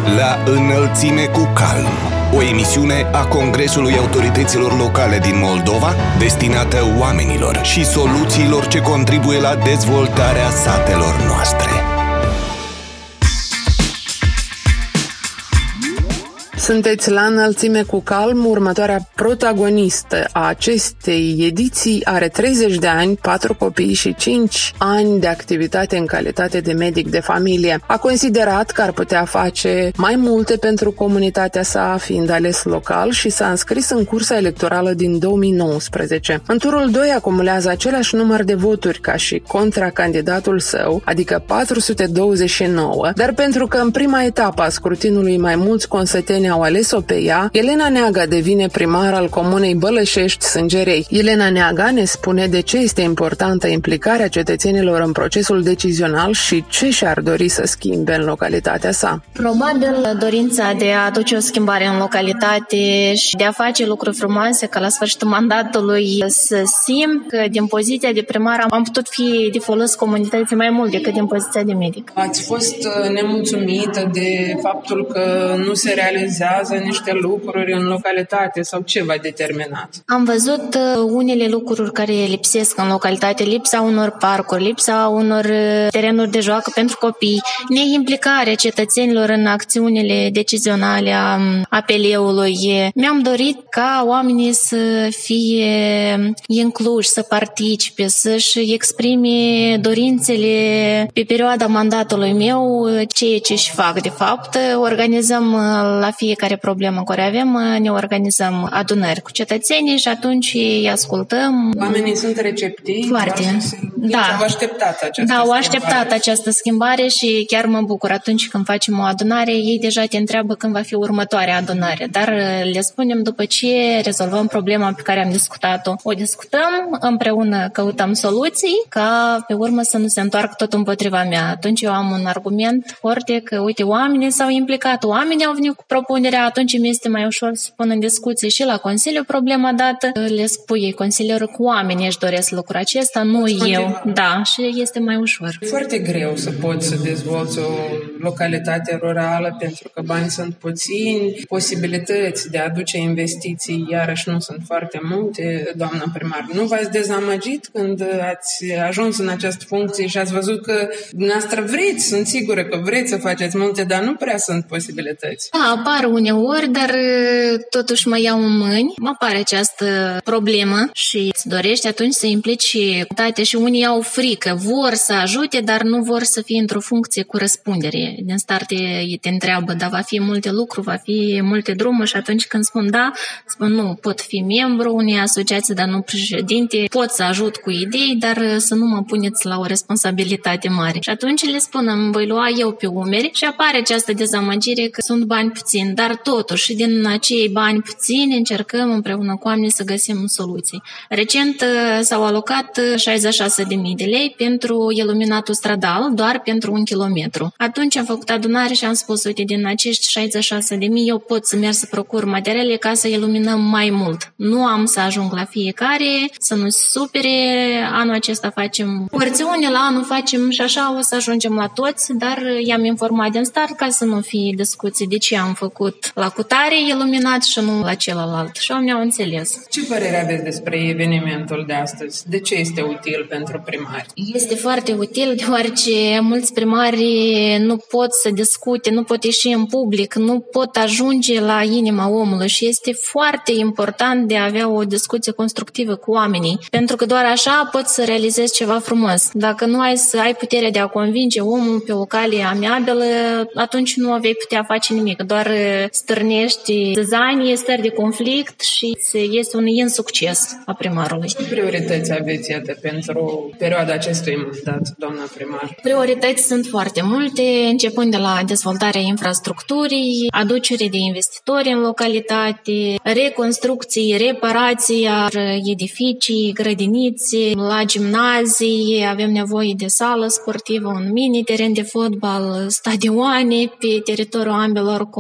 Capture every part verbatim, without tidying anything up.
La înălțime cu calm, o emisiune a Congresului Autorităților Locale din Moldova, destinată oamenilor și soluțiilor ce contribuie la dezvoltarea satelor noastre. Sunteți la înălțime cu calm. Următoarea protagonistă a acestei ediții are treizeci de ani, patru copii și cinci ani de activitate în calitate de medic de familie. A considerat că ar putea face mai multe pentru comunitatea sa, fiind ales local, și s-a înscris în cursa electorală din două mii nouăsprezece. În turul doi acumulează același număr de voturi ca și contracandidatul său, adică patru sute douăzeci și nouă, dar pentru că în prima etapă a scrutinului mai mulți consăteni au ales-o pe ea, Elena Neaga devine primar al comunei Bălășești, Sângerei. Elena Neaga ne spune de ce este importantă implicarea cetățenilor în procesul decizional și ce și-ar dori să schimbe în localitatea sa. Probabil dorința de a aduce o schimbare în localitate și de a face lucruri frumoase, ca la sfârșitul mandatului să simt că din poziția de primar am putut fi de folos comunității mai mult decât din poziția de medic. Ați fost nemulțumită de faptul că nu se realizează niște lucruri în localitate sau ce v-a determinat? Am văzut unele lucruri care lipsesc în localitate, lipsa unor parcuri, lipsa unor terenuri de joacă pentru copii, neimplicarea cetățenilor în acțiunile decizionale a apeleului. Mi-am dorit ca oamenii să fie incluși, să participe, să-și exprime dorințele pe perioada mandatului meu, ceea ce și fac de fapt. Organizăm la fiecare problemă care avem, ne organizăm adunări cu cetățenii și atunci îi ascultăm. Oamenii sunt receptivi? Foarte. Da. Au așteptat această Da, au așteptat schimbare. această schimbare și chiar mă bucur atunci când facem o adunare, ei deja te întreabă când va fi următoarea adunare, dar le spunem după ce rezolvăm problema pe care am discutat-o. O discutăm, împreună căutăm soluții, ca pe urmă să nu se întoarcă tot împotriva mea. Atunci eu am un argument foarte că, uite, oamenii s-au implicat, oamenii au venit cu propunerea, atunci mi este mai ușor să pun în discuție și la Consiliu problema dată. Le spui consilierul că oamenii își doresc lucrul acesta, nu Poți eu. motiva. Da, și este mai ușor. E foarte greu să poți să dezvolți o localitate rurală pentru că banii sunt puțini, posibilități de a aduce investiții iarăși nu sunt foarte multe, doamna primar. Nu v-ați dezamăgit când ați ajuns în această funcție și ați văzut că dumneavoastră vreți, sunt sigură că vreți să faceți multe, dar nu prea sunt posibilități? Da, apar uneori, dar totuși mă iau în mâini. Mă apare această problemă și îți dorești atunci să implici și toate și unii au frică, vor să ajute, dar nu vor să fie într-o funcție cu răspundere. Din start ei te întreabă, dar va fi multe lucruri, va fi multe drumuri și atunci când spun da, spun nu, pot fi membru unei asociații, dar nu președinte, pot să ajut cu idei, dar să nu mă puneți la o responsabilitate mare. Și atunci le spun, îmi voi lua eu pe umeri și apare această dezamăgire că sunt bani puțini, dar totuși din acei bani puțini încercăm împreună cu oamenii să găsim soluții. Recent s-au alocat șaizeci și șase de mii de lei pentru iluminatul stradal, doar pentru un kilometru. Atunci am făcut adunare și am spus, uite, din acești șaizeci și șase de mii eu pot să merg să procur materiale ca să iluminăm mai mult. Nu am să ajung la fiecare, să nu se supere. Anul acesta facem porțiune, la anul facem și așa o să ajungem la toți, dar i-am informat din start ca să nu fie discuții de ce am făcut la cutare iluminat și nu la celălalt. Și oamenii au înțeles. Ce părere aveți despre evenimentul de astăzi? De ce este util pentru primari? Este foarte util, deoarece mulți primari nu pot să discute, nu pot ieși în public, nu pot ajunge la inima omului și este foarte important de a avea o discuție constructivă cu oamenii, pentru că doar așa poți să realizezi ceva frumos. Dacă nu ai să ai puterea de a convinge omul pe o cale amiabilă, atunci nu vei putea face nimic, doar stârnești zăzanie, stări de conflict și este un insucces a primarului. Ce priorități aveți, iată, pentru perioada acestui mandat, doamna primar? Priorități sunt foarte multe, începând de la dezvoltarea infrastructurii, aducerea de investitori în localitate, reconstrucții, reparații a edificii, grădiniți, la gimnazii, avem nevoie de sală sportivă, un mini teren de fotbal, stadioane pe teritoriul ambelor comune.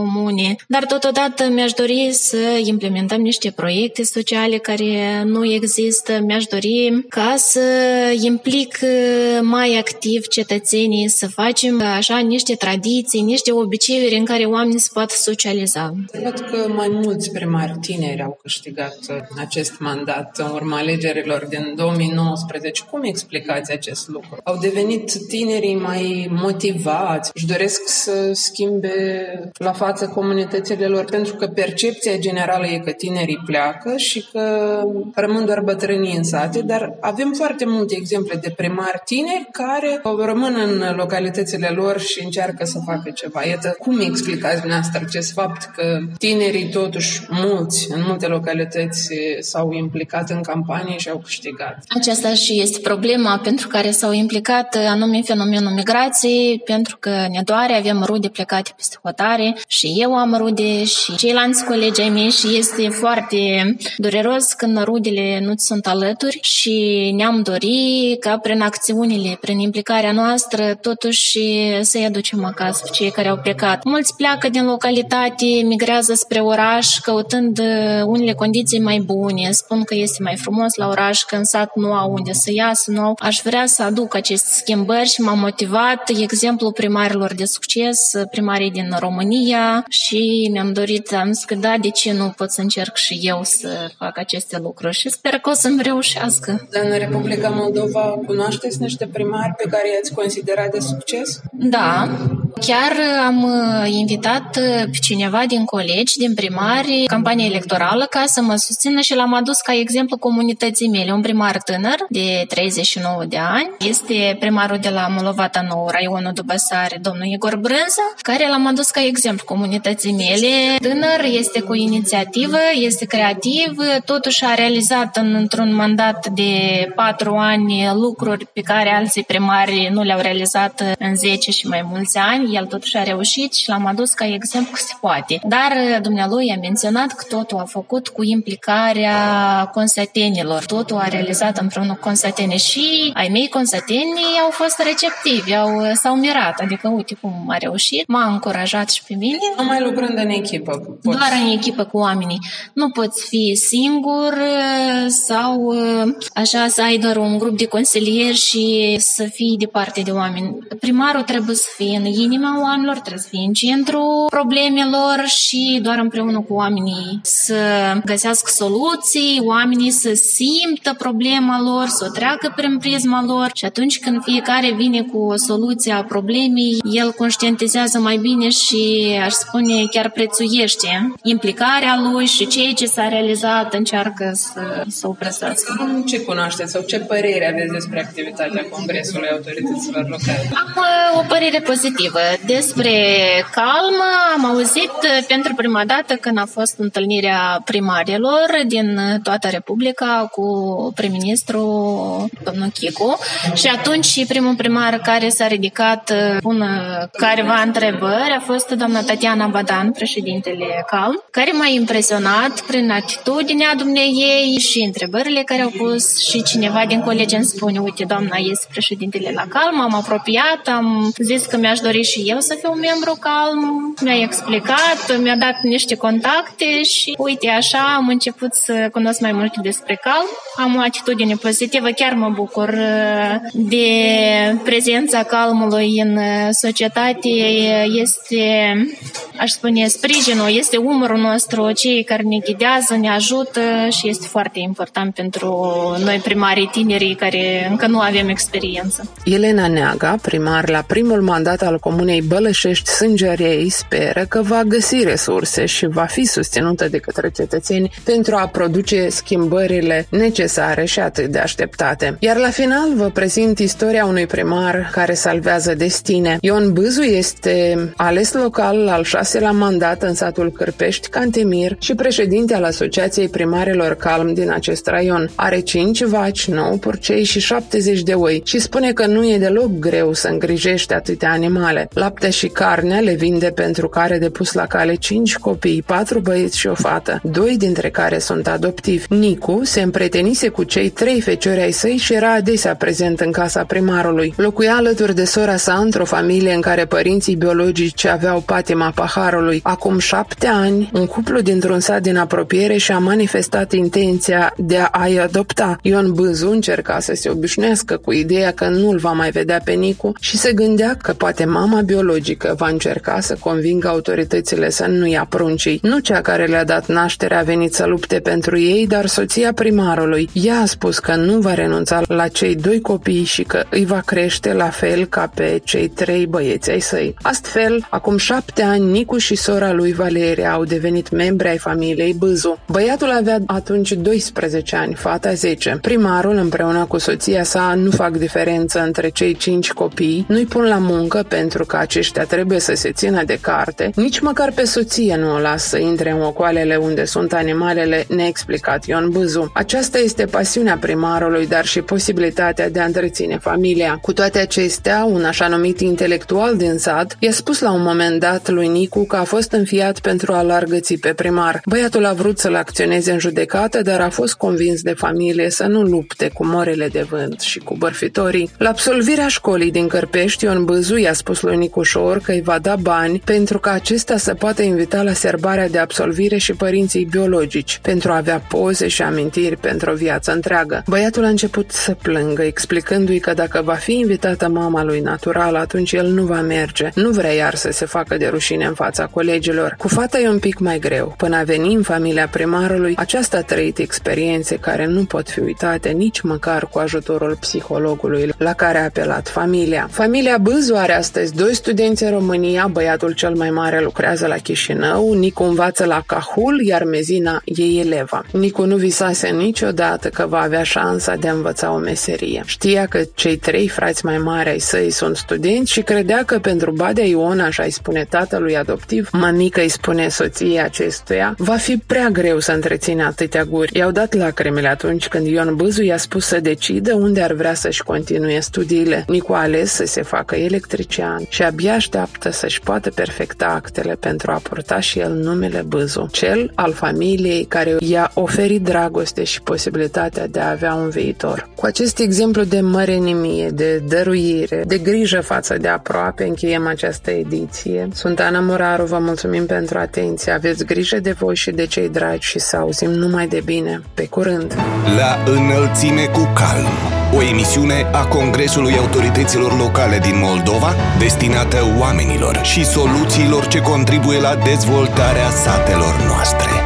bine, dar totodată mi-aș dori să implementăm niște proiecte sociale care nu există. Mi-aș dori ca să implic mai activ cetățenii, să facem așa niște tradiții, niște obiceiuri în care oamenii se pot socializa. Văd că mai mulți primari tineri au câștigat acest mandat în urma alegerilor din două mii nouăsprezece. Cum explicați acest lucru? Au devenit tinerii mai motivați, își doresc să schimbe la față comunitățile lor, pentru că percepția generală e că tinerii pleacă și că rămân doar bătrânii în sate, dar avem foarte multe exemple de primari tineri care rămân în localitățile lor și încearcă să facă ceva. Iată, cum explicați dumneavoastră acest fapt că tinerii totuși mulți, în multe localități s-au implicat în campanie și au câștigat? Aceasta și este problema pentru care s-au implicat, anume fenomenul migrației, pentru că ne doare, avem rude plecate peste hotare și eu am rude și ceilalți colegi ai mei și este foarte dureros când rudele nu sunt alături și ne-am dorit ca prin acțiunile, prin implicarea noastră, totuși să-i aducem acasă pe cei care au plecat. Mulți pleacă din localitate, migrează spre oraș, căutând unele condiții mai bune. Spun că este mai frumos la oraș, că în sat nu au unde să iasă, nu au. Aș vrea să aduc aceste schimbări și m-am motivat exemplul primarilor de succes, primarii din România și mi-am dorit, am zis că da, de ce nu pot să încerc și eu să fac aceste lucruri și sper că o să-mi reușească. Dar în Republica Moldova cunoașteți niște primari pe care i-ați considerat de succes? Da. Chiar am invitat pe cineva din colegi, din primari, campania electorală, ca să mă susțină și l-am adus ca exemplu comunității mele. Un primar tânăr de treizeci și nouă de ani, este primarul de la Molovata Nou, raionul Dubăsare, domnul Igor Brânza, care l-am adus ca exemplu comunității mele. Tânăr, este cu inițiativă, este creativ, totuși a realizat în, într-un mandat de patru ani lucruri pe care alții primari nu le-au realizat în zece și mai mulți ani. El totuși a reușit și l-am adus ca exemplu că se poate. Dar dumnealui a menționat că totul a făcut cu implicarea consatenilor. Totul a realizat împreună cu consateni și ai mei consateni au fost receptivi, au, s-au mirat. Adică, uite cum a reușit, m-a încurajat și pe mine. Numai lucrând în echipă. Poți. Doar în echipă cu oamenii. Nu poți fi singur sau așa să ai doar un grup de consilieri și să fii departe de oameni. Primarul trebuie să fie în inima oamenilor, trebuie să fie în centru problemelor și doar împreună cu oamenii să găsească soluții, oamenii să simtă problema lor, să o treacă prin prisma lor și atunci când fiecare vine cu o soluție a problemei, el conștientizează mai bine și, aș spune, chiar prețuiește implicarea lui și ceea ce s-a realizat încearcă să, să o presească. Ce cunoașteți sau ce părere aveți despre activitatea Congresului Autorităților Locale? Am o părere pozitivă. Despre Calm am auzit pentru prima dată când a fost întâlnirea primarilor din toată Republica cu prim-ministru domnul Chicu și atunci primul primar care s-a ridicat pună careva întrebări a fost doamna Tatiana Badan, președintele Calm, care m-a impresionat prin atitudinea dumneiei și întrebările care au pus și cineva din colegi îmi spune, uite, doamna este președintele la Calm, am apropiat, am zis că mi-aș dori și eu să fiu membru Calm, mi-a explicat, mi-a dat niște contacte și uite, așa am început să cunosc mai multe despre Calm. Am o atitudine pozitivă, chiar mă bucur de prezența Calmului în societate, este, aș spune, sprijinul, este umărul nostru, cei care ne ghidează, ne ajută și este foarte important pentru noi primarii tinerii care încă nu avem experiență. Elena Neaga, primar la primul mandat al Comunei Bălășești-Sângerei, speră că va găsi resurse și va fi susținută de către cetățeni pentru a produce schimbările necesare și atât de așteptate. Iar la final vă prezint istoria unui primar care salvează destine. Ion Bâzu este ales local al șaselea mandat în satul Cârpești, Cantemir și președinte al Asociației Primarilor Calm din acest raion. Are cinci vaci, nouă purcei și șaptezeci de oi și spune că nu e deloc greu să îngrijești atâtea animale. Laptea și carnea le vinde pentru că are de pus la cale cinci copii, patru băieți și o fată, doi dintre care sunt adoptivi. Nicu se împrietenise cu cei trei feciori ai săi și era adesea prezent în casa primarului. Locuia alături de sora sa într-o familie în care părinții biologici aveau patima paharului. Acum șapte ani, un cuplu dintr-un sat din apropiere și-a manifestat intenția de a-i adopta. Ion Bâzu încerca să se obișnuiască cu ideea că nu-l va mai vedea pe Nicu și se gândea că poate mama biologică va încerca să convingă autoritățile să nu ia pruncii. Nu cea care le-a dat naștere a venit să lupte pentru ei, dar soția primarului. Ea a spus că nu va renunța la cei doi copii și că îi va crește la fel ca pe cei trei băieți ai săi. Astfel, acum șapte ani, Nicu și sora lui Valeria au devenit membri ai familiei Bâzu. Băiatul avea atunci doisprezece ani, fata zece. Primarul, împreună cu soția sa, nu fac diferență între cei cinci copii, nu-i pun la muncă pentru că aceștia trebuie să se țină de carte, nici măcar pe soție nu o lasă să intre în ocoalele unde sunt animalele, ne-a explicat Ion Bâzu. Aceasta este pasiunea primarului, dar și posibilitatea de a întreține familia. Cu toate acestea, un așa numit intelectual din sat i-a spus la un moment dat lui Nicu că a fost înfiat pentru a-l argăți pe primar. Băiatul a vrut să-l acționeze în judecată, dar a fost convins de familie să nu lupte cu morele de vânt și cu bărfitorii. La absolvirea școlii din Cărpești, Ion Bâzu i-a spus lui Nicușor că îi va da bani pentru ca acesta să poată invita la serbarea de absolvire și părinții biologici, pentru a avea poze și amintiri pentru o viață întreagă. Băiatul a început să plângă, explicându-i că dacă va fi invitată mama lui natural, atunci el nu va merge. Nu vrea iar să se facă de rușine în fața colegilor. Cu fata e un pic mai greu. Până a veni în familia primarului, aceasta a trăit experiențe care nu pot fi uitate nici măcar cu ajutorul psihologului la care a apelat familia. Familia Bâzu are astăzi doi studenți în România, băiatul cel mai mare lucrează la Chișinău, Nicu învață la Cahul, iar Mezina e eleva. Nicu nu visase niciodată că va avea șansa de a învăța o meserie. Știa că cei trei frați mai mari ai săi sunt studenți și credea că pentru Badea Iona, așa îi spune tatălui adoptiv, mămică îi spune soției acestuia, va fi prea greu să întreține atâtea guri. I-au dat lacrimile atunci când Ion Bâzu i-a spus să decidă unde ar vrea să-și continue studiile. Nicu a ales să se facă electrician și abia așteaptă să-și poată perfecta actele pentru a purta și el numele Bâzu, cel al familiei care i-a oferit dragoste și posibilitatea de a avea un viitor. Cu acest exemplu de mărenimie, de dăruire, de grijă față de aproape, încheiem această ediție. Sunt Ana Muraru, vă mulțumim pentru atenție, aveți grijă de voi și de cei dragi și să auzim numai de bine. Pe curând! La înălțime cu calm, o emisiune a Congresului Autorităților Locale din Moldova, destinată oamenilor și soluțiilor ce contribuie la dezvoltarea satelor noastre.